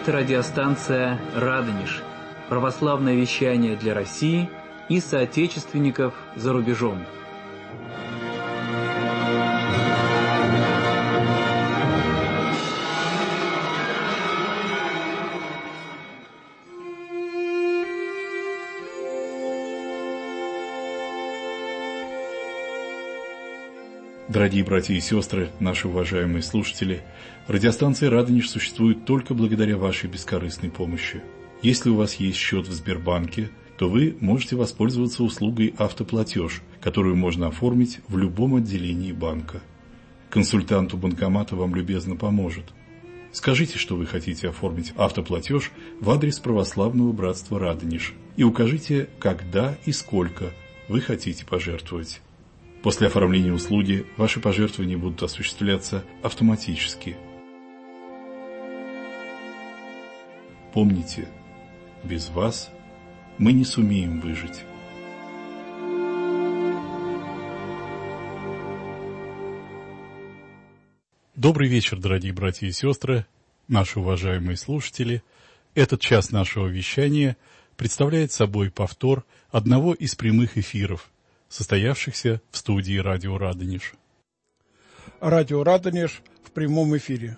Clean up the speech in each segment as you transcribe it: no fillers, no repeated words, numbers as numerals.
Это радиостанция «Радонеж», православное вещание для России и соотечественников за рубежом. Дорогие братья и сестры, наши уважаемые слушатели, радиостанция «Радонеж» существует только благодаря вашей бескорыстной помощи. Если у вас есть счет в Сбербанке, то вы можете воспользоваться услугой «Автоплатеж», которую можно оформить в любом отделении банка. Консультант у банкомата вам любезно поможет. Скажите, что вы хотите оформить автоплатеж в адрес православного братства «Радонеж» и укажите, когда и сколько вы хотите пожертвовать. После оформления услуги ваши пожертвования будут осуществляться автоматически. Помните, без вас мы не сумеем выжить. Добрый вечер, дорогие братья и сестры, наши уважаемые слушатели. Этот час нашего вещания представляет собой повтор одного из прямых эфиров, состоявшихся в студии «Радио Радонеж». «Радио Радонеж» в прямом эфире.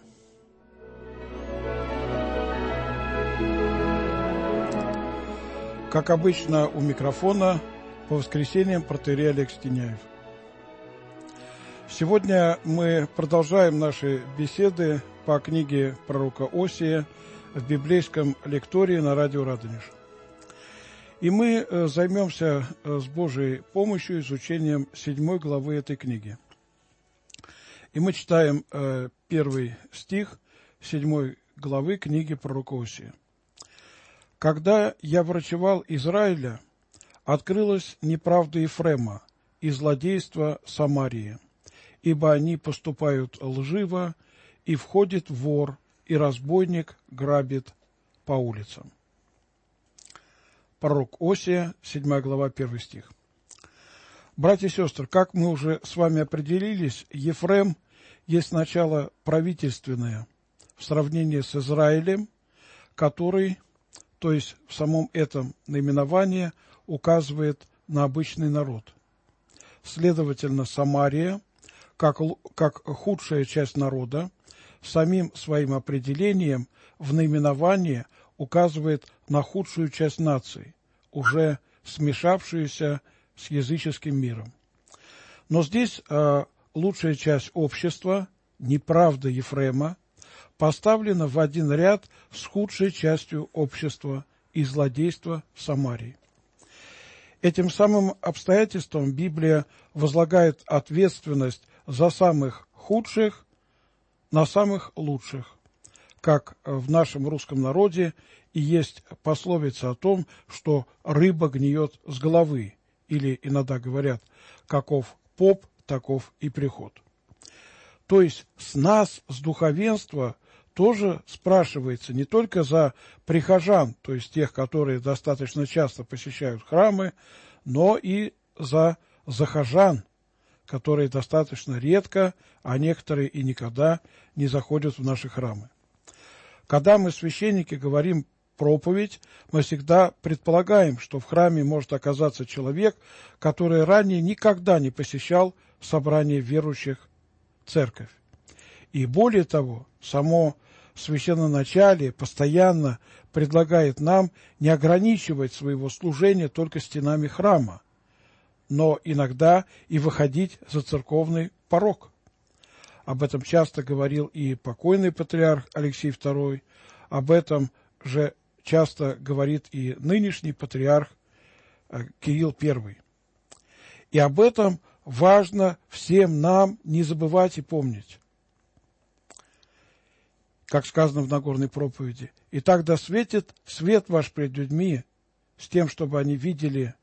Как обычно, у микрофона по воскресеньям протоиерей Олег Стеняев. Сегодня мы продолжаем наши беседы по книге пророка Осия в библейском лектории на «Радио Радонеж». И мы займемся с Божьей помощью изучением 7 главы этой книги. И мы читаем 1 стих 7 главы книги пророка Осия. «Когда я врачевал Израиля, открылась неправда Ефрема и злодейство Самарии, ибо они поступают лживо, и входит вор, и разбойник грабит по улицам». Пророк Осия, 7 глава, 1 стих. Братья и сестры, как мы уже с вами определились, Ефрем есть начало правительственное в сравнении с Израилем, который, то есть в самом этом наименовании, указывает на обычный народ. Следовательно, Самария, как худшая часть народа, самим своим определением в наименовании указывает на худшую часть нации, уже смешавшуюся с языческим миром. Но здесь лучшая часть общества, неправда Ефрема, поставлена в один ряд с худшей частью общества и злодейства Самарии. Этим самым обстоятельством Библия возлагает ответственность за самых худших на самых лучших, как в нашем русском народе и есть пословица о том, что рыба гниет с головы, или иногда говорят, каков поп, таков и приход. То есть с нас, с духовенства, тоже спрашивается не только за прихожан, то есть тех, которые достаточно часто посещают храмы, но и за захожан, которые достаточно редко, а некоторые и никогда не заходят в наши храмы. Когда мы, священники, говорим проповедь, мы всегда предполагаем, что в храме может оказаться человек, который ранее никогда не посещал собрание верующих в церковь. И более того, само священноначалие постоянно предлагает нам не ограничивать своего служения только стенами храма, но иногда и выходить за церковный порог. Об этом часто говорил и покойный патриарх Алексий II, об этом же часто говорит и нынешний патриарх Кирилл I. И об этом важно всем нам не забывать и помнить. Как сказано в Нагорной проповеди: «Итак, да светит свет ваш пред людьми, с тем, чтобы они видели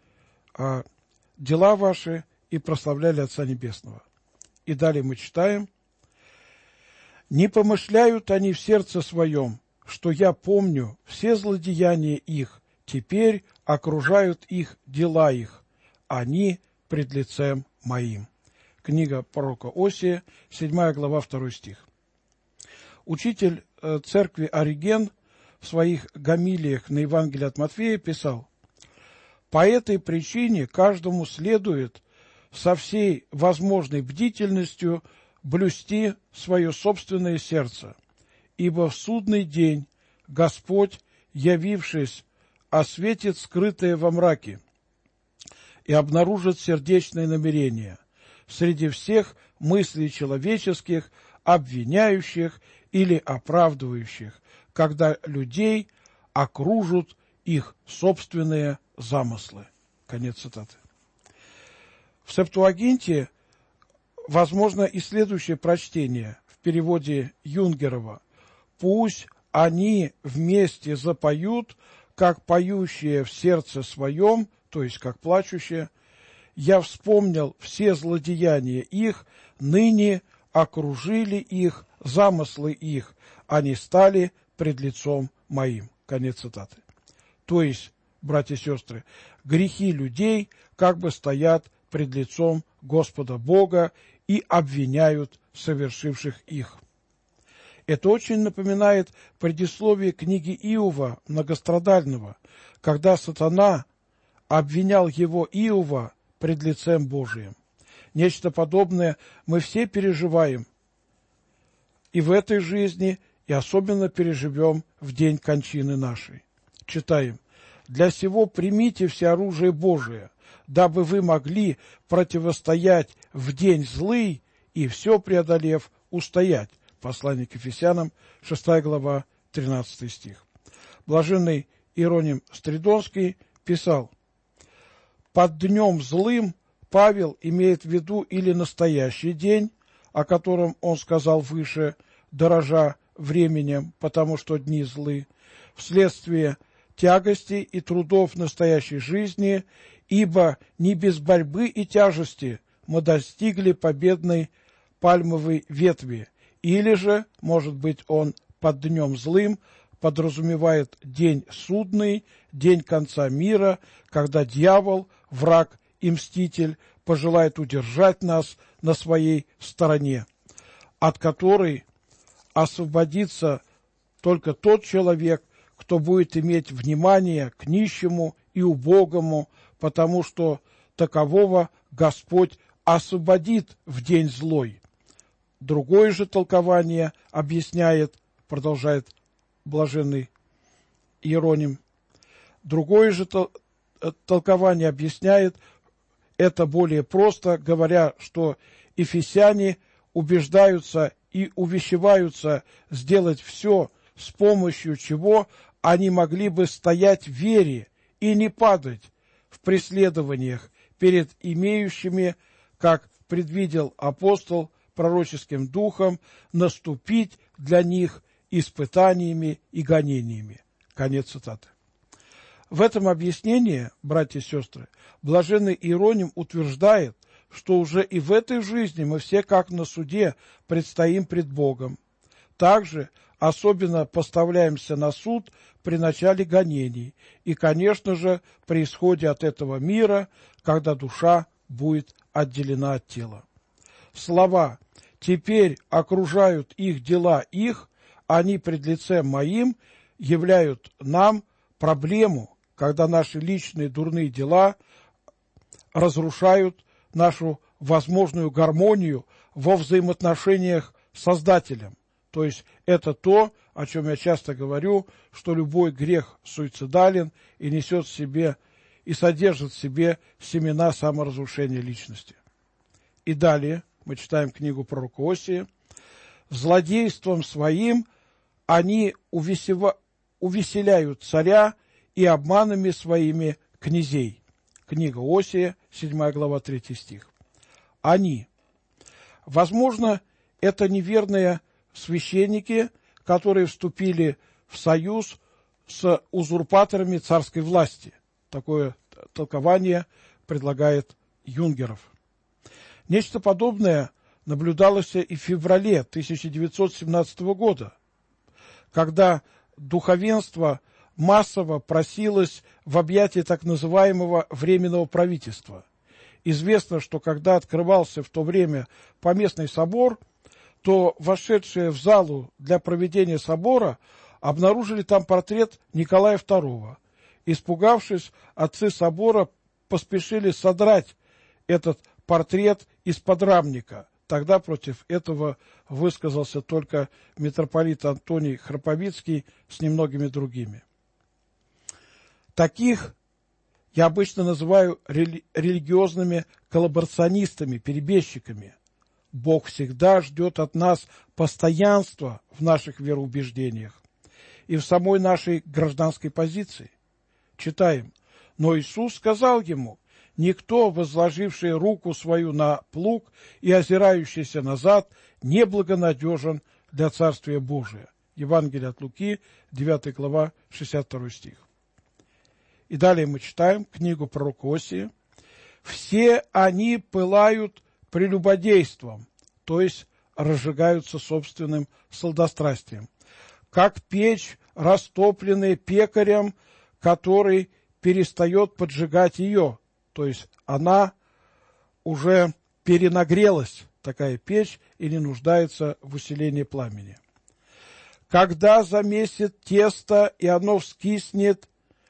дела ваши и прославляли Отца Небесного». И далее мы читаем: «Не помышляют они в сердце своем, что я помню все злодеяния их, теперь окружают их дела их, они пред лицем моим». Книга пророка Осия, 7 глава, 2 стих. Учитель церкви Ориген в своих гомилиях на Евангелие от Матфея писал: «По этой причине каждому следует со всей возможной бдительностью блюсти свое собственное сердце, ибо в судный день Господь, явившись, осветит скрытое во мраке и обнаружит сердечные намерения среди всех мыслей человеческих, обвиняющих или оправдывающих, когда людей окружат их собственные замыслы». Конец цитаты. В Септуагинте возможно и следующее прочтение в переводе Юнгерова: «Пусть они вместе запоют, как поющие в сердце своем», то есть как плачущие, «я вспомнил все злодеяния их, ныне окружили их, замыслы их, они стали пред лицом моим». Конец цитаты. То есть, братья и сестры, грехи людей как бы стоят пред лицом Господа Бога и обвиняют совершивших их. Это очень напоминает предисловие книги Иова многострадального, когда сатана обвинял его Иова пред лицем Божиим. Нечто подобное мы все переживаем и в этой жизни, и особенно переживем в день кончины нашей. Читаем: «Для сего примите все оружие Божие, дабы вы могли противостоять в день злый и все преодолев устоять». Послание к Ефесянам, 6 глава, 13 стих. Блаженный Иероним Стридонский писал: «Под днем злым Павел имеет в виду или настоящий день, о котором он сказал выше, дорожа временем, потому что дни злы, вследствие тягостей и трудов настоящей жизни, ибо не без борьбы и тяжести мы достигли победной пальмовой ветви». Или же, может быть, он под днем злым подразумевает день судный, день конца мира, когда дьявол, враг и мститель пожелает удержать нас на своей стороне, от которой освободится только тот человек, кто будет иметь внимание к нищему и убогому, потому что такового Господь освободит в день злой. Другое же толкование объясняет, продолжает блаженный Иероним, другое же толкование объясняет это более просто, говоря, что ефесяне убеждаются и увещеваются сделать все, с помощью чего они могли бы стоять в вере и не падать в преследованиях перед имеющими, как предвидел апостол, пророческим духом, наступить для них испытаниями и гонениями. Конец цитаты. В этом объяснении, братья и сестры, блаженный Иероним утверждает, что уже и в этой жизни мы все, как на суде, предстоим пред Богом. Также особенно поставляемся на суд при начале гонений и, конечно же, при исходе от этого мира, когда душа будет отделена от тела. Слова «теперь окружают их дела их, они пред лицем моим» являют нам проблему, когда наши личные дурные дела разрушают нашу возможную гармонию во взаимоотношениях с Создателем. То есть это то, о чем я часто говорю, что любой грех суицидален и несет в себе и содержит в себе семена саморазрушения личности. И далее мы читаем книгу пророка Осии. «Злодейством своим они увеселяют царя и обманами своими князей». Книга Осия, 7 глава, 3 стих. Они. Возможно, это неверные священники, которые вступили в союз с узурпаторами царской власти. Такое толкование предлагает Юнгеров. Нечто подобное наблюдалось и в феврале 1917 года, когда духовенство массово просилось в объятия так называемого Временного правительства. Известно, что когда открывался в то время Поместный собор, то вошедшие в залу для проведения собора обнаружили там портрет Николая II. Испугавшись, отцы собора поспешили содрать этот портрет из-под рамника. Тогда против этого высказался только митрополит Антоний Храповицкий с немногими другими. Таких я обычно называю религиозными коллаборационистами, перебежчиками. Бог всегда ждет от нас постоянства в наших вероубеждениях и в самой нашей гражданской позиции. Читаем: «Но Иисус сказал ему: никто, возложивший руку свою на плуг и озирающийся назад, неблагонадежен для Царствия Божия». Евангелие от Луки, 9 глава, 62 стих. И далее мы читаем книгу пророка Осии. «Все они пылают прелюбодейством», то есть разжигаются собственным сладострастием, как печь, растопленная пекарем, который перестает поджигать ее, то есть она уже перенагрелась, такая печь, и не нуждается в усилении пламени. «Когда замесит тесто, и оно вскиснет,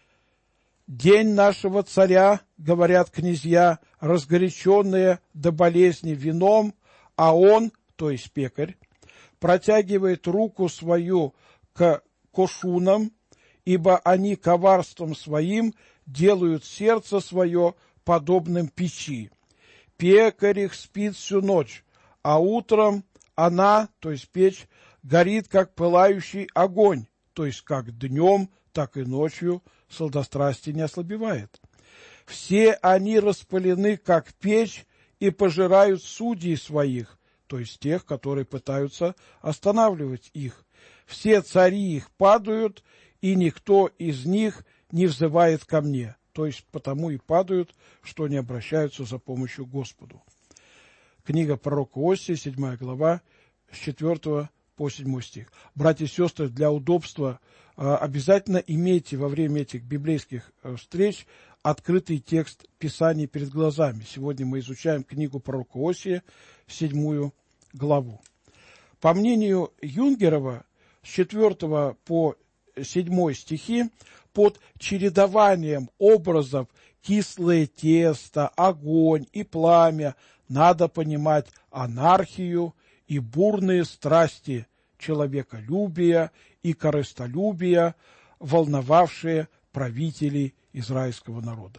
день нашего царя, говорят князья, разгоряченные до болезни вином, а он, то есть пекарь, протягивает руку свою к кошунам, ибо они коварством своим делают сердце свое подобным печи. Пекарь их спит всю ночь, а утром она, то есть печь, горит, как пылающий огонь, то есть как днем, так и ночью сладострастие не ослабевает. Все они распылены, как печь, и пожирают судей своих, то есть тех, которые пытаются останавливать их. Все цари их падают, и никто из них не взывает ко мне, то есть потому и падают, что не обращаются за помощью к Господу». Книга пророка Осии, 7 глава, с 4 по 7 стих. Братья и сестры, для удобства обязательно имейте во время этих библейских встреч открытый текст Писания перед глазами. Сегодня мы изучаем книгу пророка Осии, 7 главу. По мнению Юнгерова, с 4 по 7 стихи, под чередованием образов кислое тесто, огонь и пламя надо понимать анархию и бурные страсти человеколюбия и корыстолюбия, волновавшие правителей израильского народа.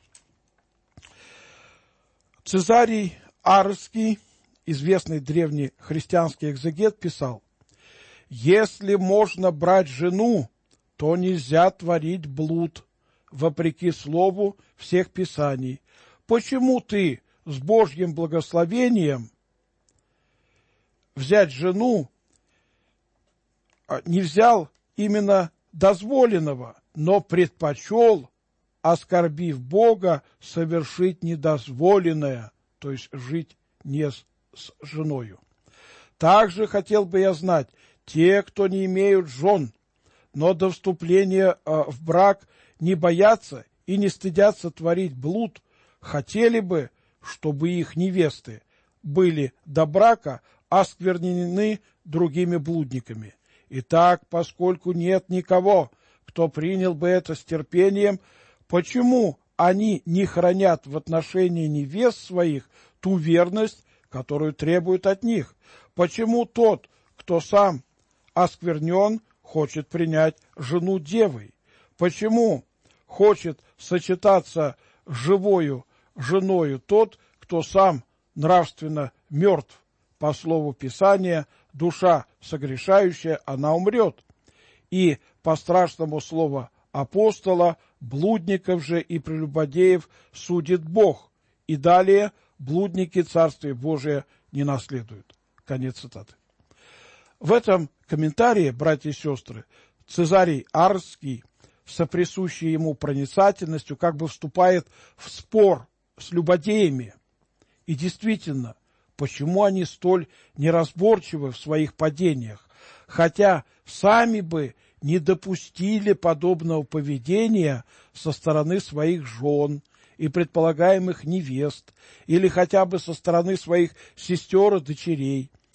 Цезарий Арский, известный древний христианский экзегет, писал: «Если можно брать жену, то нельзя творить блуд, вопреки слову всех писаний. Почему ты с Божьим благословением взять жену не взял именно дозволенного, но предпочел, оскорбив Бога, совершить недозволенное, то есть жить не с женою? Также хотел бы я знать, те, кто не имеют жен, но до вступления в брак не боятся и не стыдятся творить блуд, хотели бы, чтобы их невесты были до брака осквернены другими блудниками. Итак, поскольку нет никого, кто принял бы это с терпением, почему они не хранят в отношении невест своих ту верность, которую требуют от них? Почему тот, кто сам осквернен, хочет принять жену девой? Почему хочет сочетаться с живою женою тот, кто сам нравственно мертв? По слову Писания, душа согрешающая, она умрет. И по страшному слову апостола, блудников же и прелюбодеев судит Бог. И далее, блудники Царствие Божие не наследуют. Конец цитаты. В этом комментарии, братья и сестры, Цезарий Арский, соприсущий ему проницательностью, как бы вступает в спор с любодеями. И действительно, почему они столь неразборчивы в своих падениях, хотя сами бы не допустили подобного поведения со стороны своих жен и предполагаемых невест, или хотя бы со стороны своих сестер и дочерей.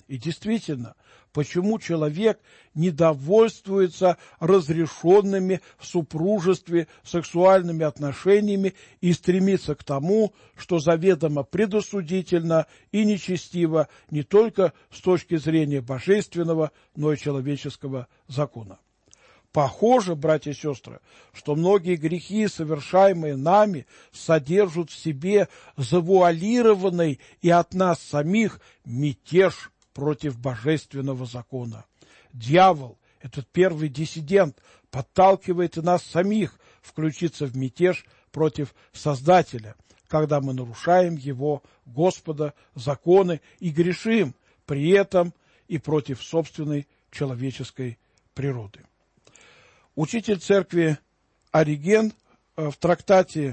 И действительно, почему человек не довольствуется разрешенными в супружестве сексуальными отношениями и стремится к тому, что заведомо предосудительно и нечестиво не только с точки зрения божественного, но и человеческого закона? Похоже, братья и сестры, что многие грехи, совершаемые нами, содержат в себе завуалированный и от нас самих мятеж против божественного закона. Дьявол, этот первый диссидент, подталкивает и нас самих включиться в мятеж против Создателя, когда мы нарушаем Его, Господа, законы и грешим при этом и против собственной человеческой природы. Учитель церкви Ориген в трактате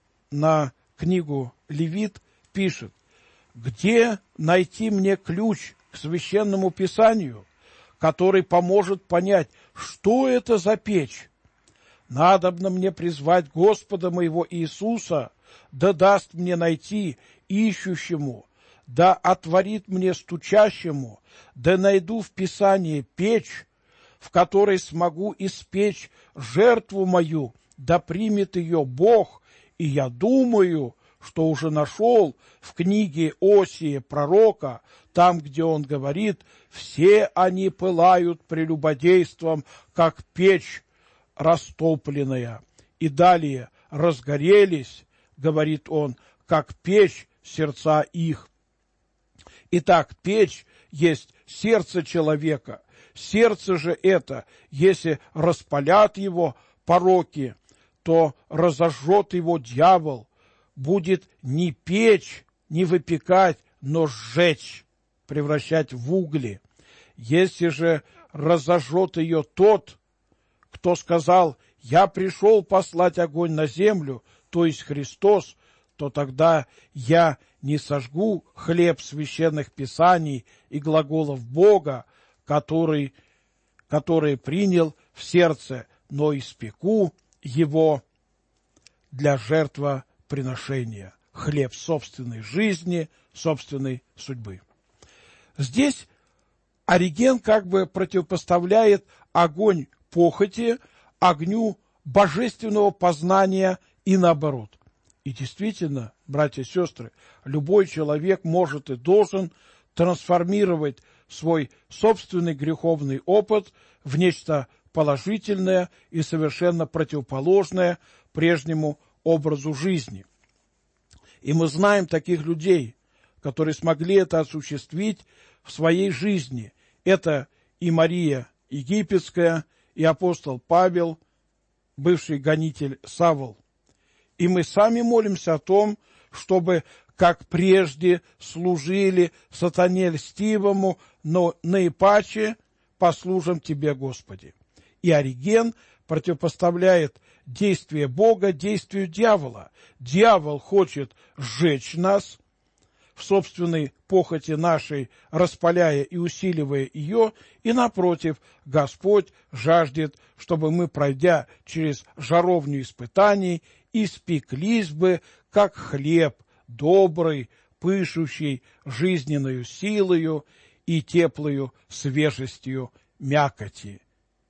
на книгу Левит пишет: «Где найти мне ключ к священному писанию, который поможет понять, что это за печь? Надобно мне призвать Господа моего Иисуса, да даст мне найти ищущему, да отворит мне стучащему, да найду в Писании печь, в которой смогу испечь жертву мою, да примет ее Бог, и я думаю, что уже нашел в книге Осии пророка, там, где он говорит: все они пылают прелюбодейством, как печь растопленная. И далее: разгорелись, говорит он, как печь сердца их. Итак, печь есть сердце человека. Сердце же это, если распалят его пороки, то разожжет его дьявол, будет не печь, не выпекать, но сжечь, превращать в угли. Если же разожжет ее тот, кто сказал: «Я пришел послать огонь на землю», то есть Христос, то тогда я не сожгу хлеб священных писаний и глаголов Бога, который принял в сердце, но испеку его для жертвоприношения, хлеб собственной жизни, собственной судьбы. Здесь Ориген как бы противопоставляет огонь похоти огню божественного познания и наоборот. И действительно, братья и сестры, любой человек может и должен трансформировать свой собственный греховный опыт в нечто положительное и совершенно противоположное прежнему образу жизни. И мы знаем таких людей, которые смогли это осуществить в своей жизни. Это и Мария Египетская, и апостол Павел, бывший гонитель Савл. И мы сами молимся о том, чтобы, как прежде, служили сатане льстивому, но наипаче послужим Тебе, Господи. И Ориген противопоставляет действие Бога действию дьявола. Дьявол хочет сжечь нас в собственной похоти нашей, распаляя и усиливая ее, и, напротив, Господь жаждет, чтобы мы, пройдя через жаровню испытаний, испеклись бы, как хлеб, добрый, пышущий жизненную силою и теплою свежестью мякоти.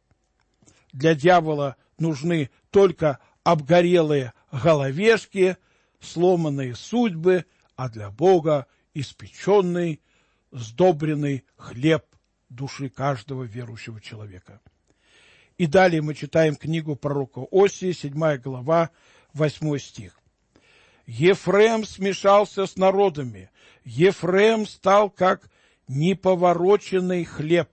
Для дьявола нужны только обгорелые головешки, сломанные судьбы, а для Бога испеченный, сдобренный хлеб души каждого верующего человека. И далее мы читаем книгу пророка Осии, 7 глава, 8 стих. «Ефрем смешался с народами, Ефрем стал как неповороченный хлеб».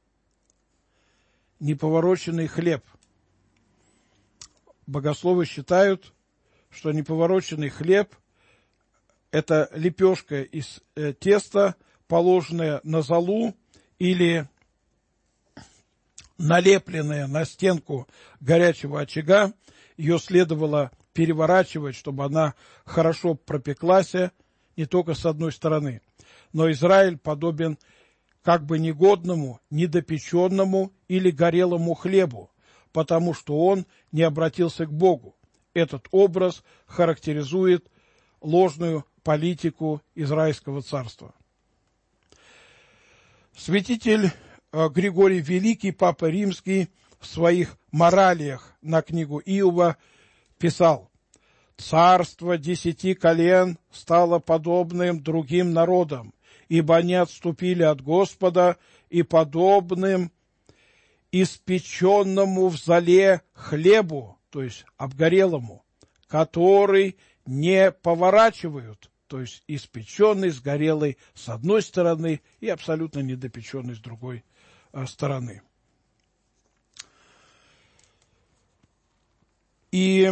Неповороченный хлеб. Богословы считают, что неповороченный хлеб – это лепешка из теста, положенная на золу или налепленная на стенку горячего очага. Ее следовало переворачивать, чтобы она хорошо пропеклась не только с одной стороны. Но Израиль подобен как бы негодному, недопеченному или горелому хлебу, потому что он не обратился к Богу. Этот образ характеризует ложную политику Израильского царства. Святитель Григорий Великий, Папа Римский, в своих моралиях на книгу Иова писал: «Царство 10 колен стало подобным другим народам, ибо они отступили от Господа, и подобным испеченному в золе хлебу, то есть обгорелому, который не поворачивают, то есть испеченный, сгорелый с одной стороны и абсолютно недопеченный с другой стороны». И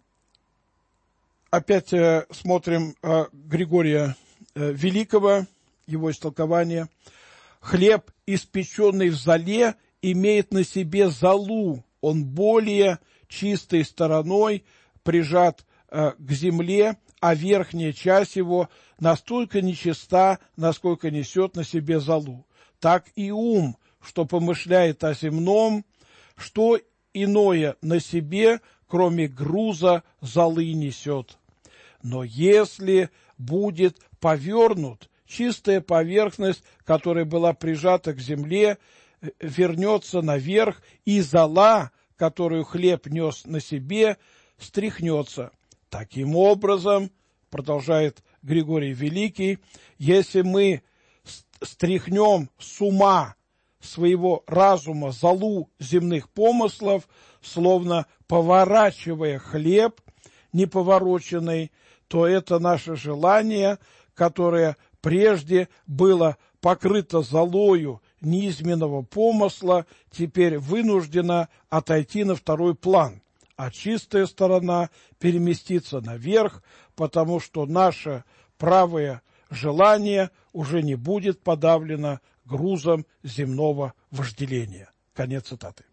опять смотрим Григория Великого, его истолкование. «Хлеб, испеченный в золе, имеет на себе золу, он более чистой стороной прижат к земле, а верхняя часть его настолько нечиста, насколько несет на себе золу. Так и ум, что помышляет о земном, что иное на себе, кроме груза золы, несет. Но если будет повернут, чистая поверхность, которая была прижата к земле, вернется наверх, и зола, которую хлеб нес на себе, стряхнется. Таким образом, продолжает Григорий Великий, если мы стряхнем с ума своего разума золу земных помыслов, словно поворачивая хлеб неповороченный, то это наше желание, которое прежде было покрыто золою низменного помысла, теперь вынуждено отойти на второй план, а чистая сторона переместится наверх, потому что наше правое желание уже не будет подавлено грузом земного вожделения. Конец цитаты.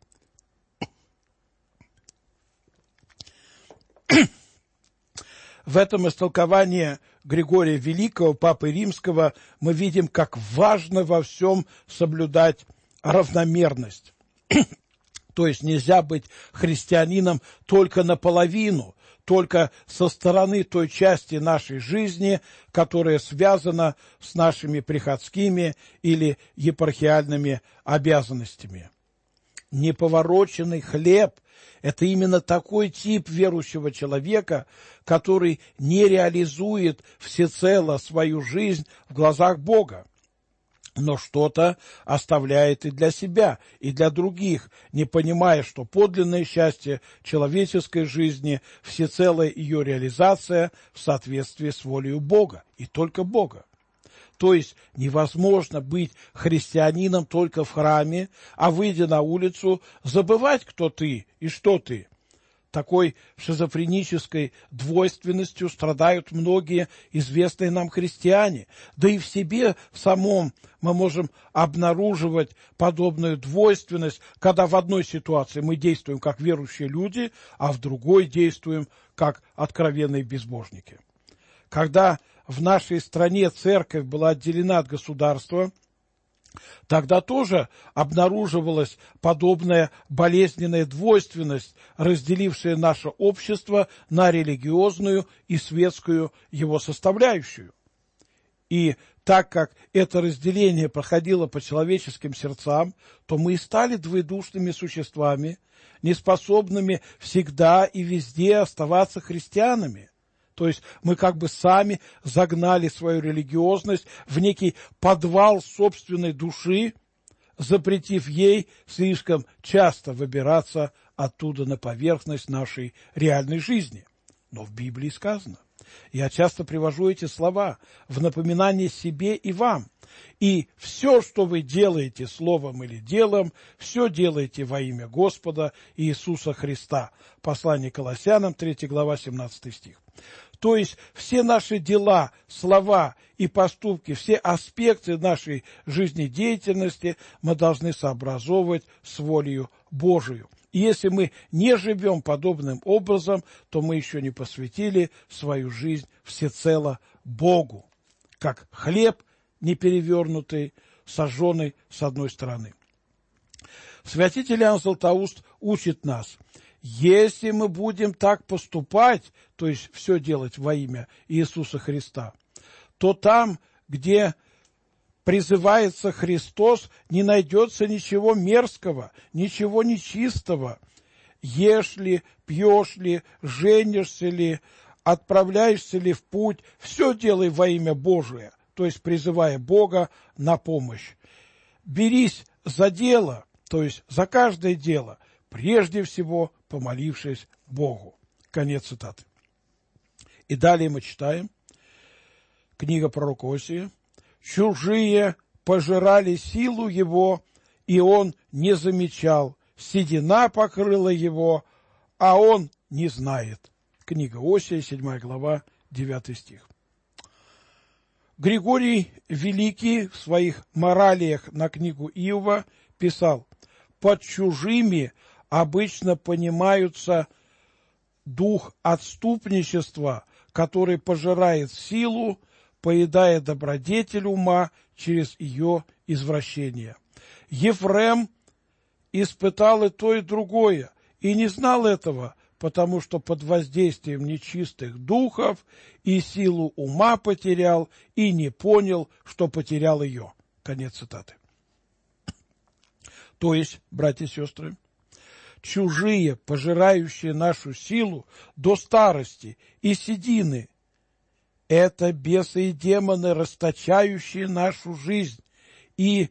В этом истолковании Григория Великого, Папы Римского, мы видим, как важно во всем соблюдать равномерность. То есть нельзя быть христианином только наполовину, только со стороны той части нашей жизни, которая связана с нашими приходскими или епархиальными обязанностями. Неповороченный хлеб – это именно такой тип верующего человека, который не реализует всецело свою жизнь в глазах Бога, но что-то оставляет и для себя, и для других, не понимая, что подлинное счастье человеческой жизни – всецелая ее реализация в соответствии с волею Бога, и только Бога. То есть невозможно быть христианином только в храме, а выйдя на улицу, забывать, кто ты и что ты. Такой шизофренической двойственностью страдают многие известные нам христиане. Да и в себе самом мы можем обнаруживать подобную двойственность, когда в одной ситуации мы действуем как верующие люди, а в другой действуем как откровенные безбожники. Когда в нашей стране церковь была отделена от государства, тогда тоже обнаруживалась подобная болезненная двойственность, разделившая наше общество на религиозную и светскую его составляющую. И так как это разделение проходило по человеческим сердцам, то мы и стали двоедушными существами, неспособными всегда и везде оставаться христианами. То есть мы как бы сами загнали свою религиозность в некий подвал собственной души, запретив ей слишком часто выбираться оттуда на поверхность нашей реальной жизни. Но в Библии сказано, я часто привожу эти слова в напоминание себе и вам. И все, что вы делаете словом или делом, все делаете во имя Господа Иисуса Христа. Послание Колоссянам, 3 глава, 17 стих. То есть все наши дела, слова и поступки, все аспекты нашей жизнедеятельности мы должны сообразовывать с волею Божию. И если мы не живем подобным образом, то мы еще не посвятили свою жизнь всецело Богу, как хлеб неперевернутый, сожженный с одной стороны. Святитель Иоанн Златоуст учит нас, если мы будем так поступать, то есть все делать во имя Иисуса Христа, то там, где призывается Христос, не найдется ничего мерзкого, ничего нечистого. Ешь ли, пьешь ли, женишься ли, отправляешься ли в путь, все делай во имя Божие, то есть призывая Бога на помощь. Берись за дело, то есть за каждое дело, прежде всего помолившись Богу. Конец цитаты. И далее мы читаем, книга пророка Осии. «Чужие пожирали силу его, и он не замечал. Седина покрыла его, а он не знает». Книга Осия, 7 глава, 9 стих. Григорий Великий в своих моралиях на книгу Иова писал: «Под чужими обычно понимаются дух отступничества, который пожирает силу, поедая добродетель ума через ее извращение. Ефрем испытал и то, и другое, и не знал этого, потому что под воздействием нечистых духов и силу ума потерял, и не понял, что потерял ее». Конец цитаты. То есть, братья и сестры, чужие, пожирающие нашу силу до старости и седины, это бесы и демоны, расточающие нашу жизнь и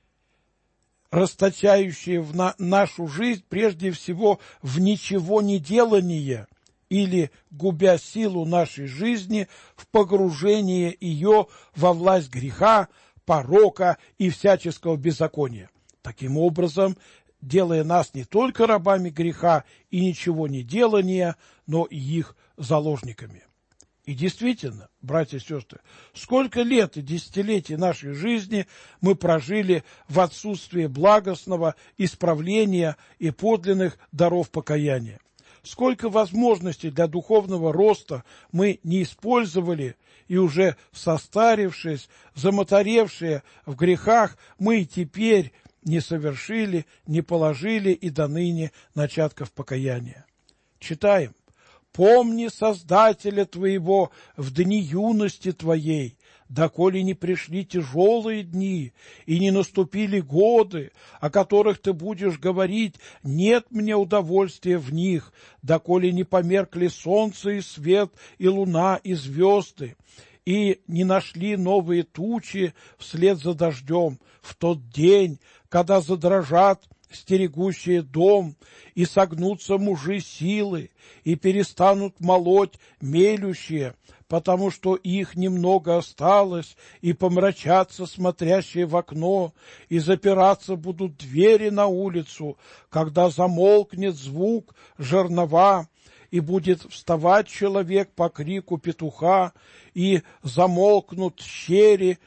расточающие нашу жизнь прежде всего в ничего не делание или губя силу нашей жизни в погружение ее во власть греха, порока и всяческого беззакония. Таким образом, делая нас не только рабами греха и ничего не делания, но и их заложниками. И действительно, братья и сестры, сколько лет и десятилетий нашей жизни мы прожили в отсутствии благостного исправления и подлинных даров покаяния. Сколько возможностей для духовного роста мы не использовали, и уже состарившись, замоторевшие в грехах, мы и теперь не совершили, не положили и до ныне начатков покаяния. Читаем. «Помни Создателя твоего в дни юности твоей, доколе не пришли тяжелые дни, и не наступили годы, о которых ты будешь говорить, нет мне удовольствия в них, доколе не померкли солнце и свет, и луна, и звезды, и не нашли новые тучи вслед за дождем в тот день, когда задрожат стерегущие дом, и согнутся мужи силы, и перестанут молоть мелющие, потому что их немного осталось, и помрачатся смотрящие в окно, и запираться будут двери на улицу, когда замолкнет звук жернова, и будет вставать человек по крику петуха, и замолкнут щери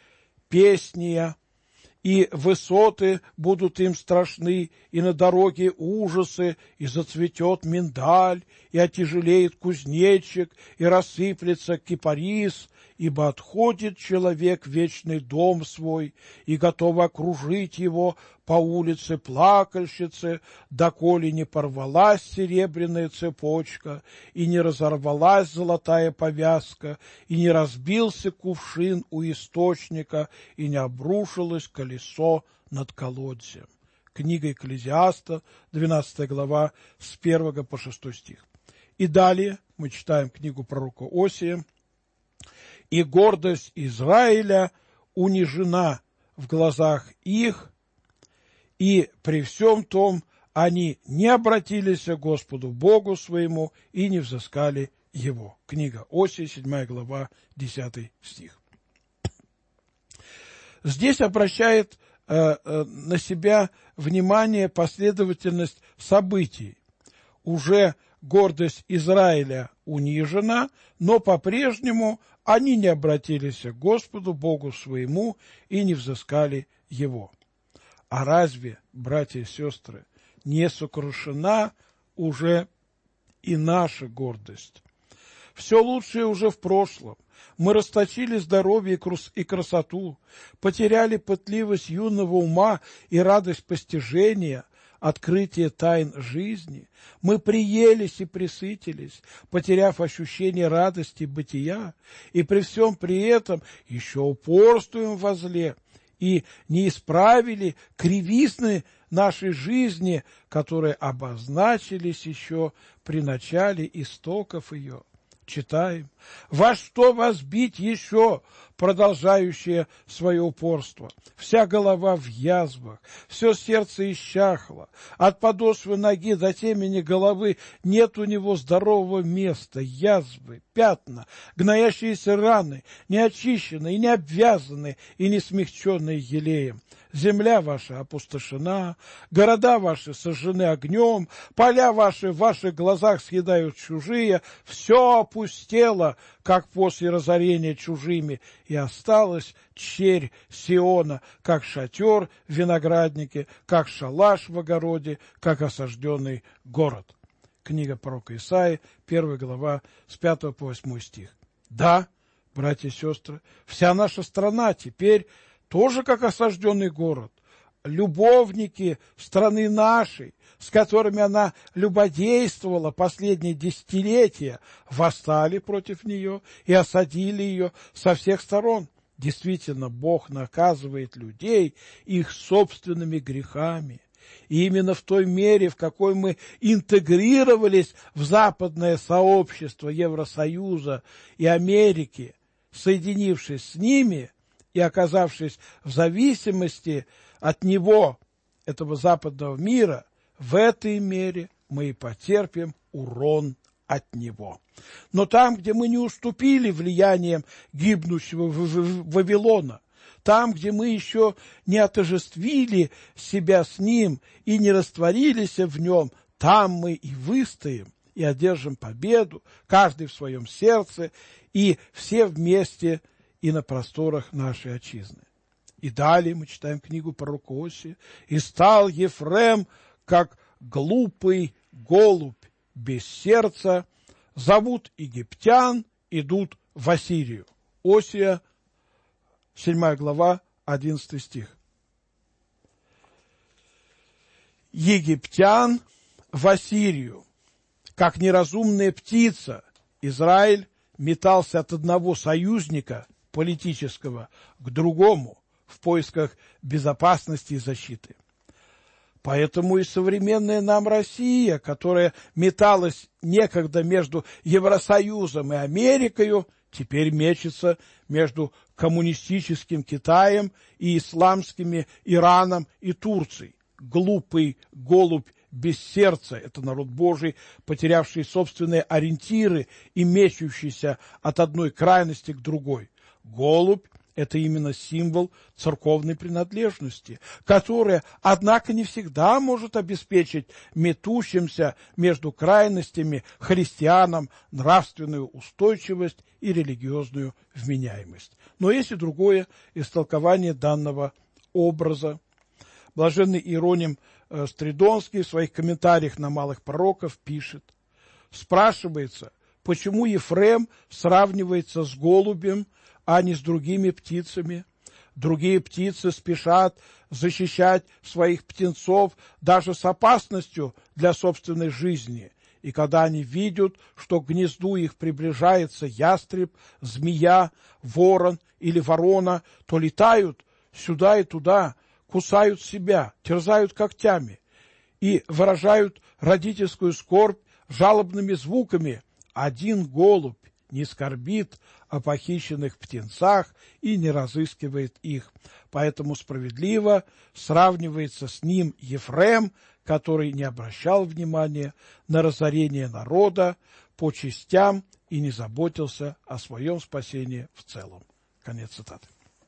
песния, и высоты будут им страшны, и на дороге ужасы, и зацветет миндаль, и отяжелеет кузнечик, и рассыплется кипарис, ибо отходит человек в вечный дом свой, и готов окружить его по улице плакальщицы, доколе не порвалась серебряная цепочка, и не разорвалась золотая повязка, и не разбился кувшин у источника, и не обрушилось колесо над колодцем». Книга Экклезиаста, 12 глава, с 1 по 6 стих. И далее мы читаем книгу пророка Осия. «И гордость Израиля унижена в глазах их, и при всем том они не обратились к Господу Богу своему и не взыскали его». Книга Осия, 7 глава, 10 стих. Здесь обращает на себя внимание последовательность событий. Уже гордость Израиля унижена, но по-прежнему они не обратились к Господу Богу своему и не взыскали его. А разве, братья и сестры, не сокрушена уже и наша гордость? Все лучшее уже в прошлом. Мы расточили здоровье и красоту, потеряли пытливость юного ума и радость постижения, открытие тайн жизни. Мы приелись и пресытились, потеряв ощущение радости бытия, и при всем при этом еще упорствуем во зле и не исправили кривизны нашей жизни, которые обозначились еще при начале истоков ее. Читаем: «Во что вас бить еще, продолжающее свое упорство? Вся голова в язвах, все сердце исчахло, от подошвы ноги до темени головы нет у него здорового места, язвы, пятна, гноящиеся раны, неочищенные, не обвязанные и не смягченные елеем. Земля ваша опустошена, города ваши сожжены огнем, поля ваши в ваших глазах съедают чужие, все опустело, как после разорения чужими, и осталась черь Сиона, как шатер в винограднике, как шалаш в огороде, как осажденный город». Книга пророка Исаии, 1 глава, с 5 по 8 стих. Да, братья и сестры, вся наша страна теперь тоже как осажденный город. Любовники страны нашей, с которыми она любодействовала последние десятилетия, восстали против нее и осадили ее со всех сторон. Действительно, Бог наказывает людей их собственными грехами. И именно в той мере, в какой мы интегрировались в западное сообщество Евросоюза и Америки, соединившись с ними и оказавшись в зависимости от него, этого западного мира, в этой мере мы и потерпим урон от него. Но там, где мы не уступили влиянием гибнущего Вавилона, там, где мы еще не отождествили себя с ним и не растворились в нем, там мы и выстоим, и одержим победу, каждый в своем сердце, и все вместе и на просторах нашей отчизны. И далее мы читаем книгу пророка Осии: «И стал Ефрем, как глупый голубь без сердца, зовут египтян, идут в Ассирию». Осия, 7 глава, 11 стих. Египтян в Ассирию, как неразумная птица, Израиль метался от одного союзника политического к другому в поисках безопасности и защиты. Поэтому и современная нам Россия, которая металась некогда между Евросоюзом и Америкой, теперь мечется между коммунистическим Китаем и исламскими Ираном и Турцией. Глупый голубь без сердца – это народ Божий, потерявший собственные ориентиры и мечущийся от одной крайности к другой. Голубь – это именно символ церковной принадлежности, которая, однако, не всегда может обеспечить метущимся между крайностями христианам нравственную устойчивость и религиозную вменяемость. Но есть и другое истолкование данного образа. Блаженный Иероним Стридонский в своих комментариях на малых пророков пишет: спрашивается, почему Ефрем сравнивается с голубем, а не с другими птицами. Другие птицы спешат защищать своих птенцов даже с опасностью для собственной жизни. И когда они видят, что к гнезду их приближается ястреб, змея, ворон или ворона, то летают сюда и туда, кусают себя, терзают когтями и выражают родительскую скорбь жалобными звуками. Один голубь не скорбит о похищенных птенцах и не разыскивает их. Поэтому справедливо сравнивается с ним Ефрем, который не обращал внимания на разорение народа по частям и не заботился о своем спасении в целом. Конец цитаты.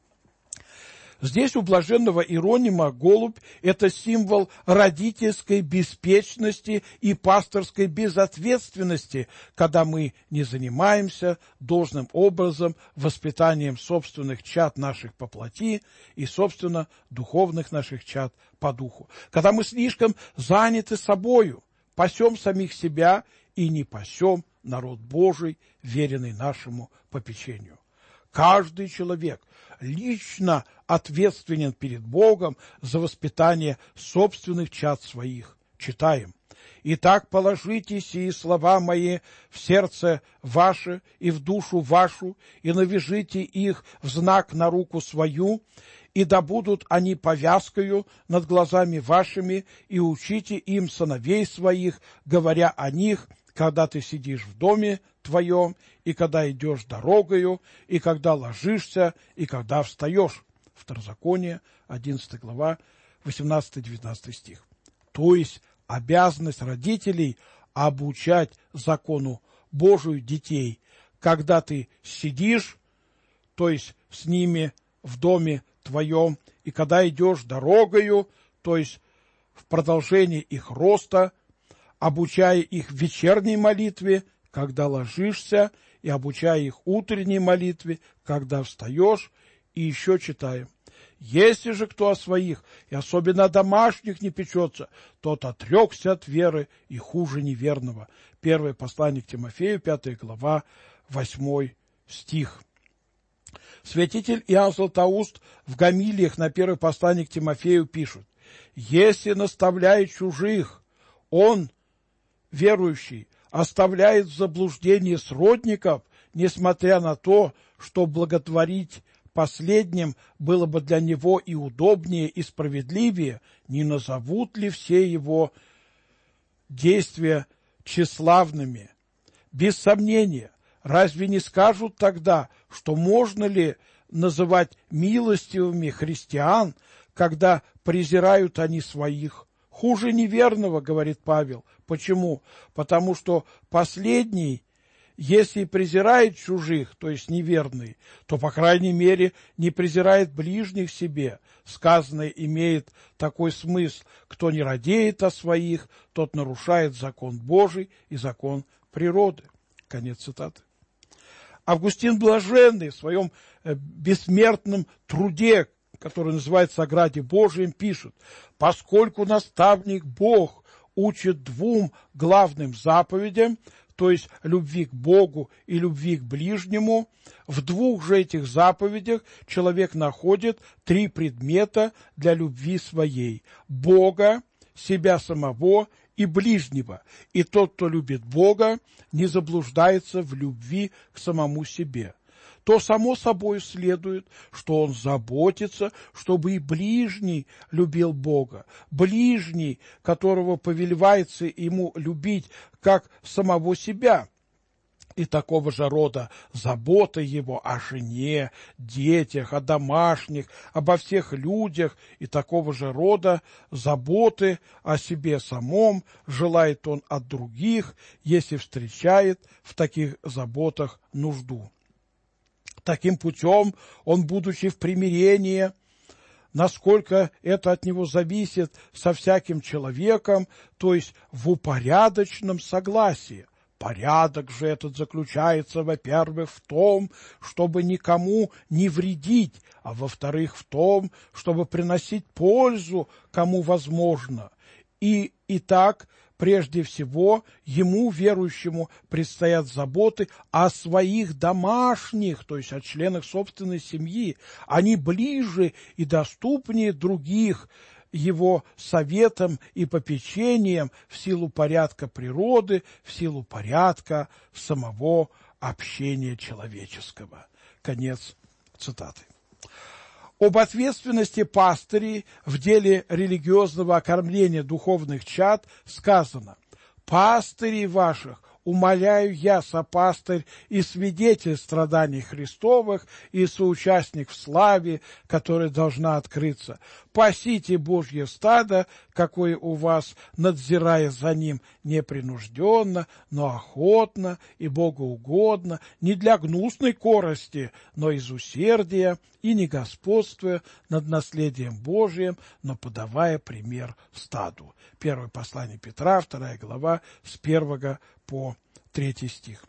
Здесь у блаженного Иеронима голубь – это символ родительской беспечности и пасторской безответственности, когда мы не занимаемся должным образом воспитанием собственных чад наших по плоти и, собственно, духовных наших чад по духу. Когда мы слишком заняты собою, пасем самих себя и не пасем народ Божий, веренный нашему попечению. Каждый человек лично ответственен перед Богом за воспитание собственных чад своих. Читаем: «Итак, положите сии слова мои в сердце ваше и в душу вашу, и навяжите их в знак на руку свою, и да будут они повязкою над глазами вашими, и учите им сыновей своих, говоря о них, когда ты сидишь в доме твоем, и когда идешь дорогою, и когда ложишься, и когда встаешь». Второзаконие, 11 глава, 18-19 стих. То есть обязанность родителей обучать закону Божию детей, когда ты сидишь, то есть с ними в доме твоем, и когда идешь дорогою, то есть в продолжении их роста, обучая их вечерней молитве, когда ложишься, и обучая их утренней молитве, когда встаешь. И еще читаем: «Если же кто о своих, и особенно о домашних, не печется, тот отрекся от веры и хуже неверного». Первое послание к Тимофею, 5 глава, 8 стих. Святитель Иоанн Златоуст в гомилиях на первое послание к Тимофею пишет: «Если наставляет чужих, он, верующий, оставляет в заблуждении сродников, несмотря на то, что благотворить последним было бы для него и удобнее, и справедливее, не назовут ли все его действия тщеславными? Без сомнения, разве не скажут тогда, что можно ли называть милостивыми христиан, когда презирают они своих? Хуже неверного, говорит Павел. Почему? Потому что последний, если презирает чужих, то есть неверный, то, по крайней мере, не презирает ближних себе. Сказанное имеет такой смысл: кто не радеет о своих, тот нарушает закон Божий и закон природы. Конец цитаты. Августин Блаженный в своем бессмертном труде, который называется «О граде Божием», пишет: «Поскольку наставник Бог учит двум главным заповедям, то есть любви к Богу и любви к ближнему, в двух же этих заповедях человек находит три предмета для любви своей: Бога, себя самого и ближнего. И тот, кто любит Бога, не заблуждается в любви к самому себе. То само собой следует, что он заботится, чтобы и ближний любил Бога, ближний, которого повелевается ему любить как самого себя. И такого же рода забота его о жене, детях, о домашних, обо всех людях, и такого же рода заботы о себе самом желает он от других, если встречает в таких заботах нужду. Таким путем он, будучи в примирении, насколько это от него зависит, со всяким человеком, то есть в упорядоченном согласии. Порядок же этот заключается, во-первых, в том, чтобы никому не вредить, а во-вторых, в том, чтобы приносить пользу, кому возможно. И так, прежде всего, ему, верующему, предстоят заботы о своих домашних, то есть о членах собственной семьи. Они ближе и доступнее других его советом и попечением в силу порядка природы, в силу порядка самого общения человеческого». Конец цитаты. Об ответственности пастырей в деле религиозного окормления духовных чад сказано: «Пастырей ваших умоляю я, сопастырь и свидетель страданий Христовых и соучастник в славе, которая должна открыться. Пасите Божье стадо, какое у вас, надзирая за ним непринужденно, но охотно и богоугодно, не для гнусной корости, но из усердия, и не господствуя над наследием Божиим, но подавая пример стаду». Первое послание Петра, 2 глава, с 1 по 3 стих.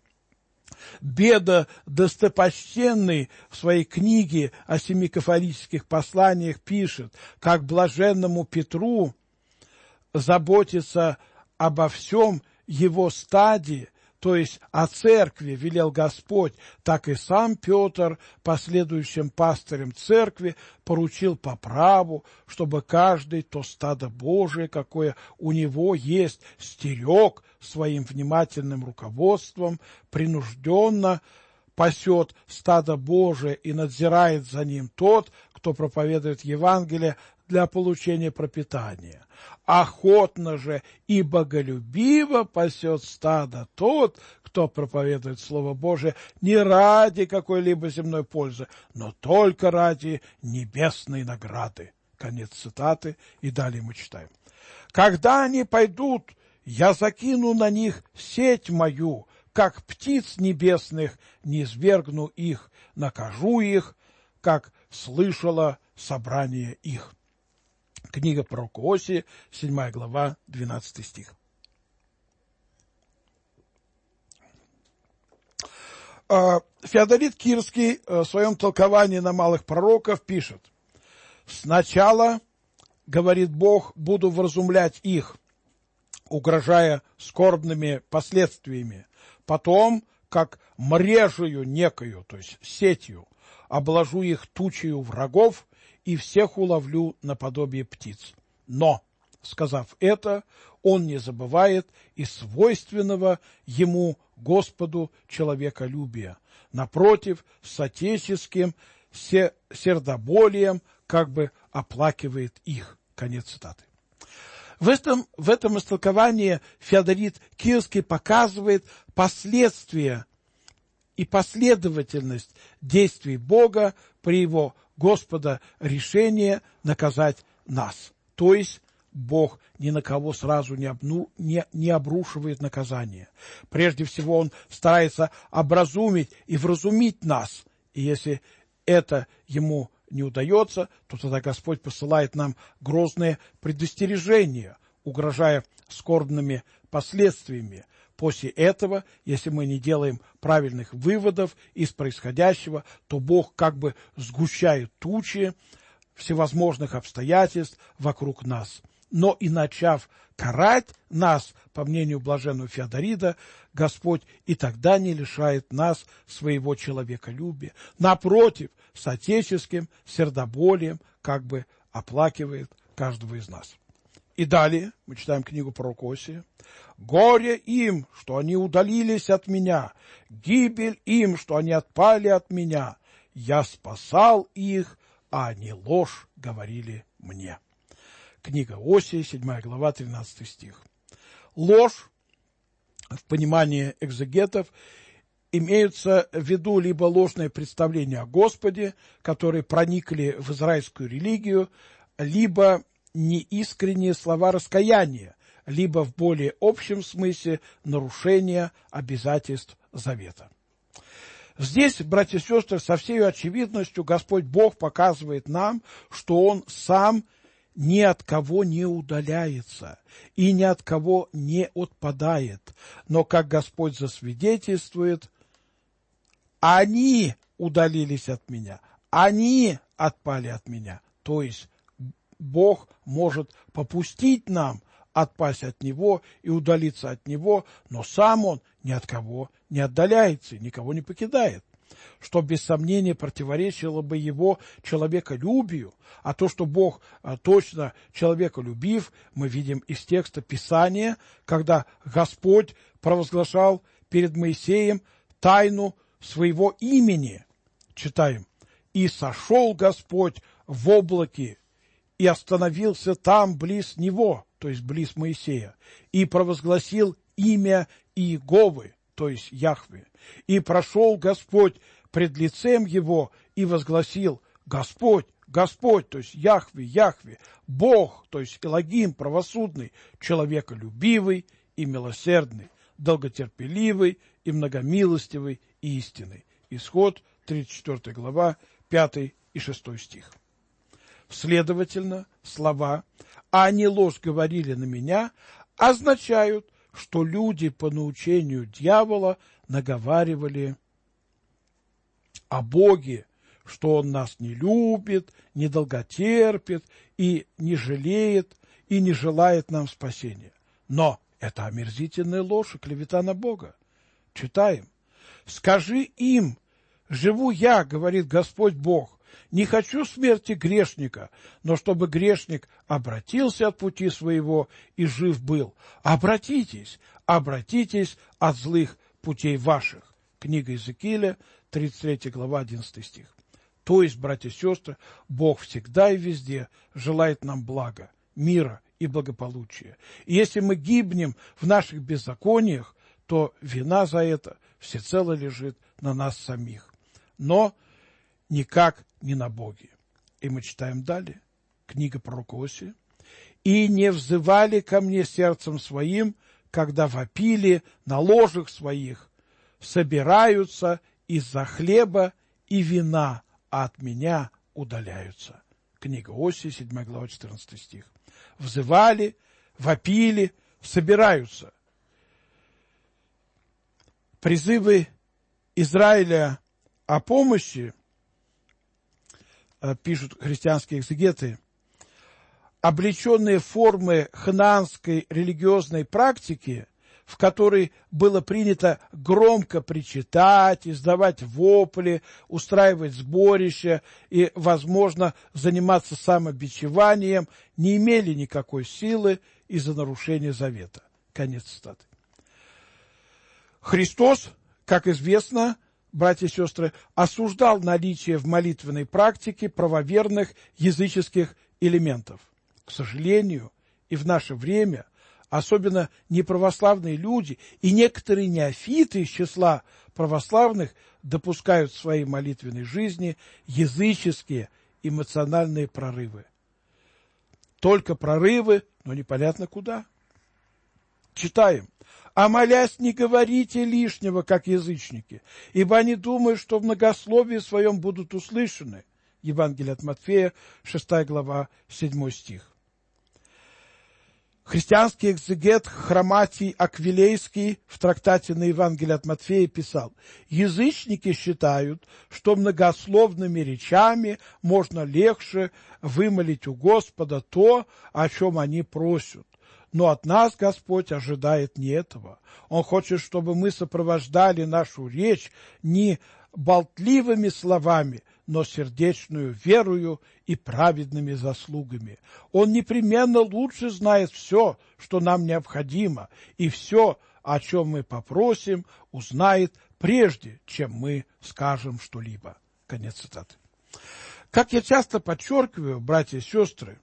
Беда достопочтенный в своей книге о семи кафолических посланиях пишет, как блаженному Петру заботиться обо всем его стаде, то есть о церкви, велел Господь, так и сам Петр, последующим пастырем церкви, поручил по праву, чтобы каждый то стадо Божие, какое у него есть, стерег своим внимательным руководством, принужденно пасет стадо Божие и надзирает за ним тот, кто проповедует Евангелие для получения пропитания. Охотно же и боголюбиво пасет стадо тот, кто проповедует Слово Божие не ради какой-либо земной пользы, но только ради небесной награды». Конец цитаты, и далее мы читаем. «Когда они пойдут, я закину на них сеть мою, как птиц небесных, низвергну их, накажу их, как слышало собрание их». Книга пророка Осии, 7 глава, 12 стих. Феодорит Кирский в своем толковании на малых пророков пишет: «Сначала, говорит Бог, буду вразумлять их, угрожая скорбными последствиями. Потом, как мрежею некою, то есть сетью, обложу их тучею врагов и всех уловлю наподобие птиц. Но, сказав это, он не забывает и свойственного ему Господу человеколюбия. Напротив, с отеческим сердоболием как бы оплакивает их». Конец цитаты. В этом истолковании Феодорит Кирский показывает последствия и последовательность действий Бога при его Господа решении наказать нас. То есть Бог ни на кого сразу не обрушивает наказание. Прежде всего Он старается образумить и вразумить нас. И если это Ему не удается, то тогда Господь посылает нам грозное предостережение, угрожая скорбными последствиями. После этого, если мы не делаем правильных выводов из происходящего, то Бог как бы сгущает тучи всевозможных обстоятельств вокруг нас. Но и начав карать нас, по мнению блаженного Феодорита, Господь и тогда не лишает нас своего человеколюбия. Напротив, с отеческим сердоболием как бы оплакивает каждого из нас. И далее мы читаем книгу пророка Осии. «Горе им, что они удалились от меня, гибель им, что они отпали от меня. Я спасал их, а они ложь говорили мне». Книга Осии, 7 глава, 13 стих. Ложь, в понимании экзегетов, имеются в виду либо ложные представления о Господе, которые проникли в израильскую религию, либо неискренние слова раскаяния, либо в более общем смысле нарушение обязательств завета. Здесь, братья и сестры, со всей очевидностью Господь Бог показывает нам, что Он сам ни от кого не удаляется и ни от кого не отпадает. Но, как Господь засвидетельствует, они удалились от меня, они отпали от меня. То есть Бог может попустить нам отпасть от Него и удалиться от Него, но сам Он ни от кого не отдаляется, никого не покидает, что без сомнения противоречило бы Его человеколюбию. А то, что Бог точно человеколюбив, мы видим из текста Писания, когда Господь провозглашал перед Моисеем тайну своего имени. Читаем: «И сошел Господь в облаке, и остановился там близ него», то есть близ Моисея, «и провозгласил имя Иеговы», то есть Яхве, «и прошел Господь пред лицем его и возгласил: Господь, Господь», то есть Яхве, Яхве, Бог, то есть Элогим, правосудный, человеколюбивый и милосердный, долготерпеливый и многомилостивый и истинный». Исход, 34 глава, 5 и 6 стих. Следовательно, слова «а не ложь говорили на меня» означают, что люди по научению дьявола наговаривали о Боге, что Он нас не любит, не долготерпит и не жалеет, и не желает нам спасения. Но это омерзительная ложь и клевета на Бога. Читаем: «Скажи им, живу я, говорит Господь Бог, не хочу смерти грешника, но чтобы грешник обратился от пути своего и жив был. Обратитесь, обратитесь от злых путей ваших». Книга Иезекииля, 33 глава, 11 стих. То есть, братья и сестры, Бог всегда и везде желает нам блага, мира и благополучия. И если мы гибнем в наших беззакониях, то вина за это всецело лежит на нас самих, но никак не на Боге. И мы читаем далее, книга пророка Осии. «И не взывали ко мне сердцем своим, когда вопили на ложах своих, собираются из-за хлеба и вина, а от меня удаляются». Книга Осии, 7 глава, 14 стих. Взывали, вопили, собираются. Призывы Израиля о помощи, пишут христианские экзегеты, облеченные формы ханаанской религиозной практики, в которой было принято громко причитать, издавать вопли, устраивать сборища и, возможно, заниматься самобичеванием, не имели никакой силы из-за нарушения завета. Конец цитаты. Христос, как известно, братья и сестры, осуждал наличие в молитвенной практике правоверных языческих элементов. К сожалению, и в наше время, особенно неправославные люди и некоторые неофиты из числа православных допускают в своей молитвенной жизни языческие эмоциональные прорывы. Только прорывы, но непонятно куда. Читаем. «А молясь, не говорите лишнего, как язычники, ибо они думают, что в многословии своем будут услышаны». Евангелие от Матфея, 6 глава, 7 стих. Христианский экзегет Хроматий Аквилейский в трактате на Евангелие от Матфея писал: «Язычники считают, что многословными речами можно легче вымолить у Господа то, о чем они просят. Но от нас Господь ожидает не этого. Он хочет, чтобы мы сопровождали нашу речь не болтливыми словами, но сердечную верою и праведными заслугами. Он непременно лучше знает все, что нам необходимо, и все, о чем мы попросим, узнает прежде, чем мы скажем что-либо». Конец цитаты. Как я часто подчеркиваю, братья и сестры,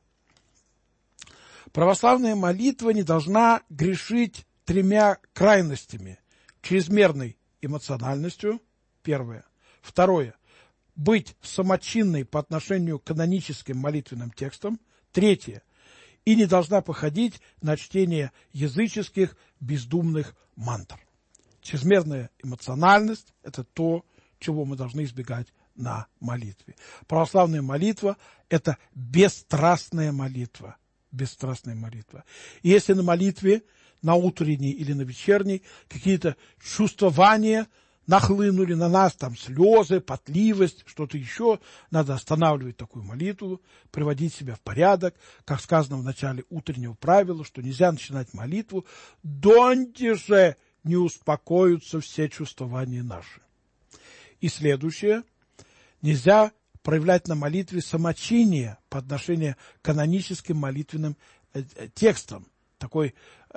православная молитва не должна грешить тремя крайностями: чрезмерной эмоциональностью, первое. Второе. Быть самочинной по отношению к каноническим молитвенным текстам. Третье. И не должна походить на чтение языческих бездумных мантр. Чрезмерная эмоциональность – это то, чего мы должны избегать на молитве. Православная молитва – это бесстрастная молитва. Бесстрастная молитва. И если на молитве, на утренней или на вечерней, какие-то чувствования нахлынули на нас, там слезы, потливость, что-то еще, надо останавливать такую молитву, приводить себя в порядок, как сказано в начале утреннего правила, что нельзя начинать молитву, донде же не успокоятся все чувствования наши. И следующее, нельзя проявлять на молитве самочиние по отношению к каноническим молитвенным текстам, такой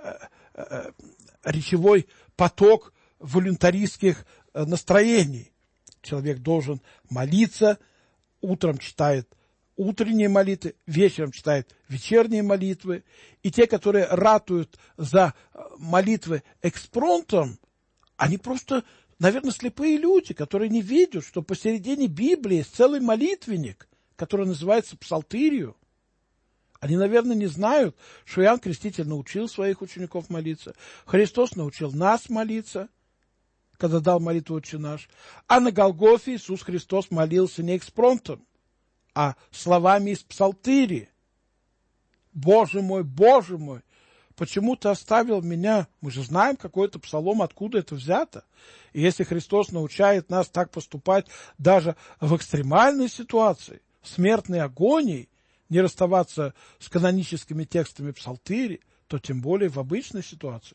речевой поток волюнтаристских настроений. Человек должен молиться, утром читает утренние молитвы, вечером читает вечерние молитвы. И те, которые ратуют за молитвы экспромтом, они просто, наверное, слепые люди, которые не видят, что посередине Библии есть целый молитвенник, который называется Псалтырью. Они, наверное, не знают, что Иоанн Креститель научил своих учеников молиться. Христос научил нас молиться, когда дал молитву «Отче наш». А на Голгофе Иисус Христос молился не экспромтом, а словами из Псалтыри. Боже мой, почему ты оставил меня?» Мы же знаем, какой это псалом, откуда это взято. И если Христос научает нас так поступать даже в экстремальной ситуации, в смертной агонии, не расставаться с каноническими текстами Псалтыри, то тем более в обычной ситуации.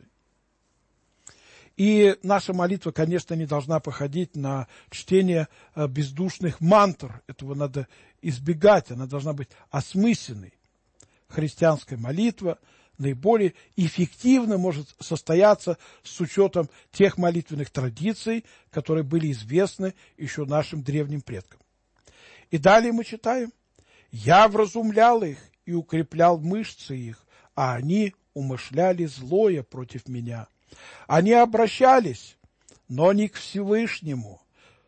И наша молитва, конечно, не должна походить на чтение бездушных мантр. Этого надо избегать, она должна быть осмысленной. Христианская молитва наиболее эффективно может состояться с учетом тех молитвенных традиций, которые были известны еще нашим древним предкам. И далее мы читаем: «Я вразумлял их и укреплял мышцы их, а они умышляли злое против меня. Они обращались, но не к Всевышнему,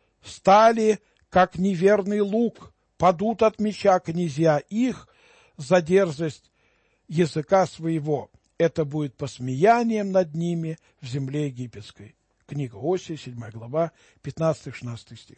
стали, как неверный лук, падут от меча князья их за дерзость языка своего. Это будет посмеянием над ними в земле египетской». Книга Осия, 7 глава, 15-16 стих.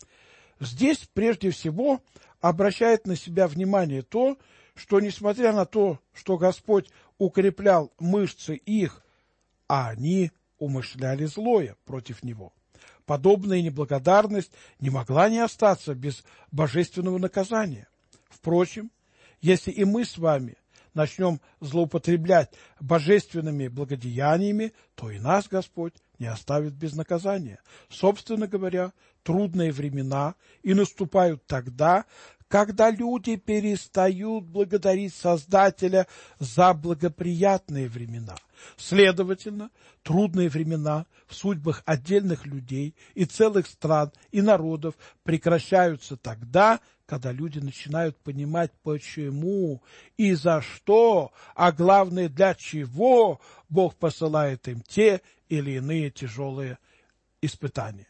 Здесь, прежде всего, обращает на себя внимание то, что, несмотря на то, что Господь укреплял мышцы их, а они умышляли злое против Него, подобная неблагодарность не могла не остаться без божественного наказания. Впрочем, если и мы с вами начнем злоупотреблять божественными благодеяниями, то и нас Господь не оставит без наказания. Собственно говоря, трудные времена и наступают тогда, когда люди перестают благодарить Создателя за благоприятные времена. Следовательно, трудные времена в судьбах отдельных людей и целых стран и народов прекращаются тогда, когда люди начинают понимать, почему и за что, а главное, для чего Бог посылает им те или иные тяжелые испытания.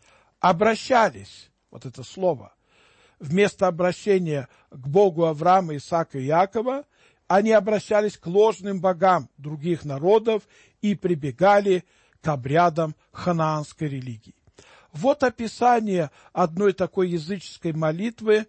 Обращались, вот это слово, вместо обращения к Богу Авраама, Исаака и Иакова, они обращались к ложным богам других народов и прибегали к обрядам ханаанской религии. Вот описание одной такой языческой молитвы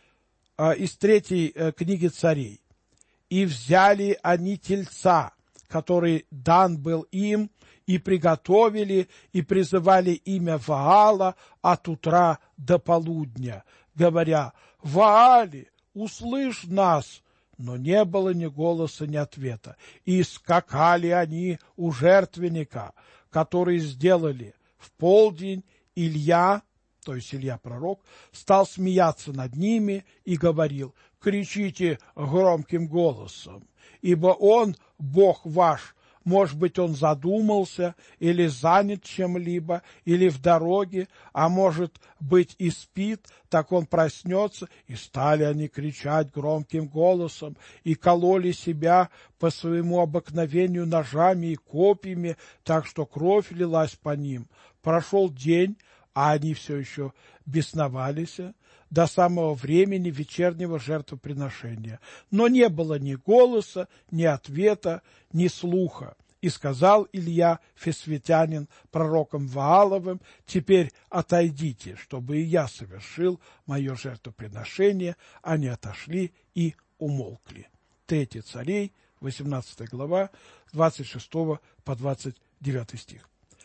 из 3 книги Царей. «И взяли они тельца, который дан был им, и приготовили, и призывали имя Ваала от утра до полудня, говоря: Ваали, услышь нас!» Но не было ни голоса, ни ответа. И скакали они у жертвенника, который сделали. В полдень Илья, то есть Илья пророк, стал смеяться над ними и говорил: кричите громким голосом, ибо он, Бог ваш. Может быть, он задумался или занят чем-либо, или в дороге, а может быть и спит, так он проснется. И стали они кричать громким голосом, и кололи себя по своему обыкновению ножами и копьями, так что кровь лилась по ним. Прошел день, а они все еще бесновались до самого времени вечернего жертвоприношения. Но не было ни голоса, ни ответа, ни слуха. И сказал Илья Фесвитянин пророком Вааловым: теперь отойдите, чтобы и я совершил мое жертвоприношение. Они отошли и умолкли. 3 Царей, 18 глава, 26 по 29 стих.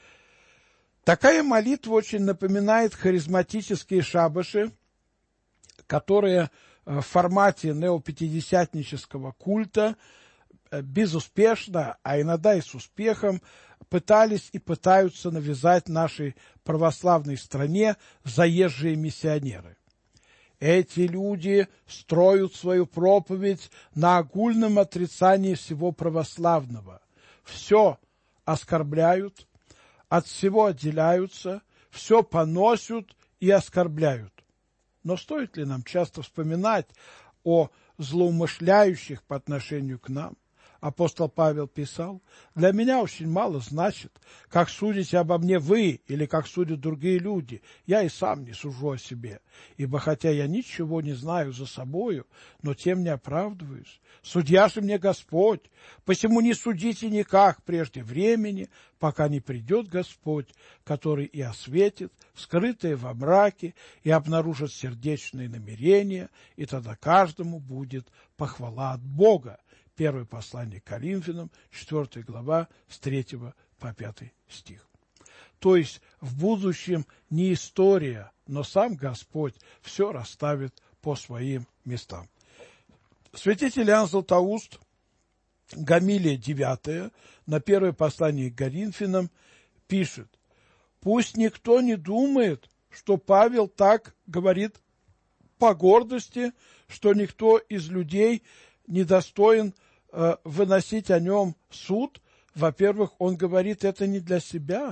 Такая молитва очень напоминает харизматические шабаши, которые в формате неопятидесятнического культа безуспешно, а иногда и с успехом, пытались и пытаются навязать нашей православной стране заезжие миссионеры. Эти люди строят свою проповедь на огульном отрицании всего православного. Все оскорбляют, от всего отделяются, все поносят и оскорбляют. Но стоит ли нам часто вспоминать о злоумышляющих по отношению к нам? Апостол Павел писал: «Для меня очень мало значит, как судите обо мне вы или как судят другие люди. Я и сам не сужу о себе. Ибо хотя я ничего не знаю за собою, но тем не оправдываюсь. Судья же мне Господь. Посему не судите никак прежде времени, пока не придет Господь, который и осветит скрытое во мраке и обнаружит сердечные намерения, и тогда каждому будет похвала от Бога». Первое послание к Коринфянам, 4 глава, с 3 по 5 стих. То есть в будущем не история, но сам Господь все расставит по своим местам. Святитель Иоанн Златоуст, Гомилия 9, на первое послание к Коринфянам, пишет: «Пусть никто не думает, что Павел так говорит по гордости, что никто из людей не достоин выносить о нем суд. Во-первых, он говорит это не для себя,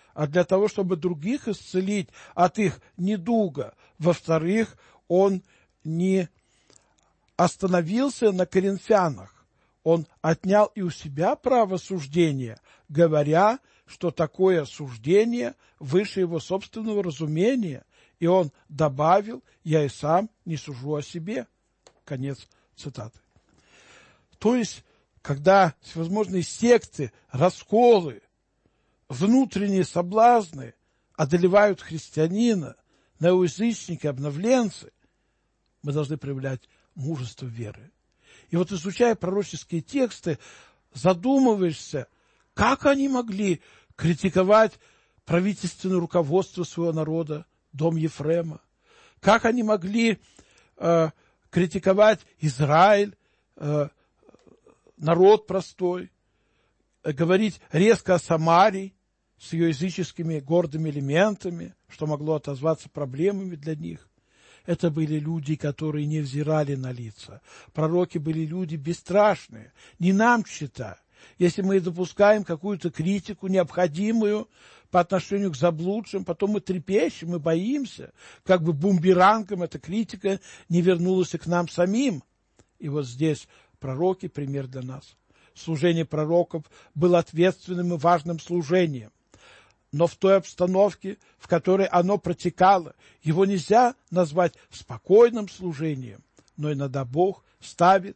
а для того, чтобы других исцелить от их недуга. Во-вторых, он не остановился на коринфянах. Он отнял и у себя право суждения, говоря, что такое суждение выше его собственного разумения. И он добавил: «Я и сам не сужу о себе». Конец цитаты. То есть, когда всевозможные секты, расколы, внутренние соблазны одолевают христианина, неоязычники, обновленцы, мы должны проявлять мужество веры. И вот, изучая пророческие тексты, задумываешься, как они могли критиковать правительственное руководство своего народа, дом Ефрема, как они могли критиковать Израиль, народ простой, говорить резко о Самарии с ее языческими гордыми элементами, что могло отозваться проблемами для них. Это были люди, которые не взирали на лица. Пророки были люди бесстрашные, не нам чита. Если мы допускаем какую-то критику необходимую по отношению к заблудшим, потом мы трепещем, мы боимся, как бы бумерангом эта критика не вернулась и к нам самим. И вот здесь пророки — пример для нас. Служение пророков было ответственным и важным служением. Но в той обстановке, в которой оно протекало, его нельзя назвать спокойным служением. Но иногда Бог ставит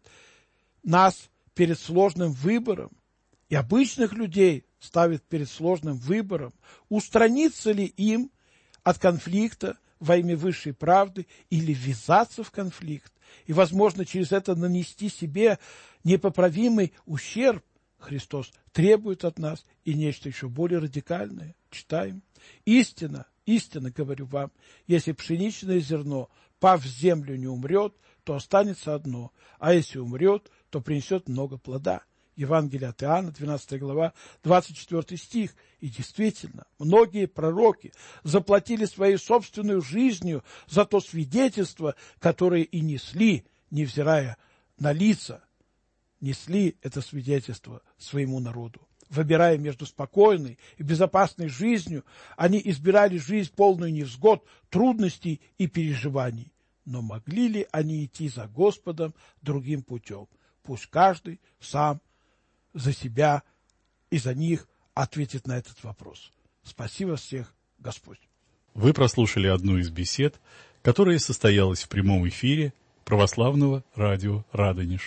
нас перед сложным выбором, и обычных людей ставит перед сложным выбором, устраниться ли им от конфликта во имя высшей правды или ввязаться в конфликт, и, возможно, через это нанести себе непоправимый ущерб. Христос требует от нас и нечто еще более радикальное. Читаем. Истина, говорю вам, если пшеничное зерно, пав в землю, не умрет, то останется одно, а если умрет, то принесет много плода. Евангелие от Иоанна, 12 глава, 24 стих. И действительно, многие пророки заплатили своей собственной жизнью за то свидетельство, которое и несли, невзирая на лица, несли это свидетельство своему народу. Выбирая между спокойной и безопасной жизнью, они избирали жизнь, полную невзгод, трудностей и переживаний. Но могли ли они идти за Господом другим путем? Пусть каждый сам за себя и за них ответит на этот вопрос. Спасибо всех, Господь. Вы прослушали одну из бесед, которая состоялась в прямом эфире православного радио «Радонеж».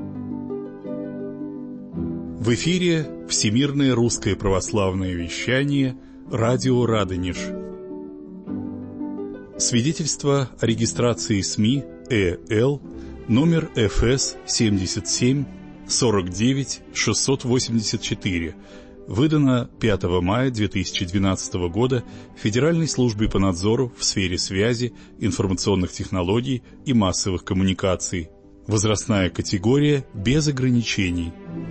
В эфире Всемирное русское православное вещание «Радио Радонеж». Свидетельство о регистрации СМИ ЭЛ номер ФС 77 49 684, выдано 5 мая 2012 года Федеральной службой по надзору в сфере связи, информационных технологий и массовых коммуникаций. Возрастная категория без ограничений.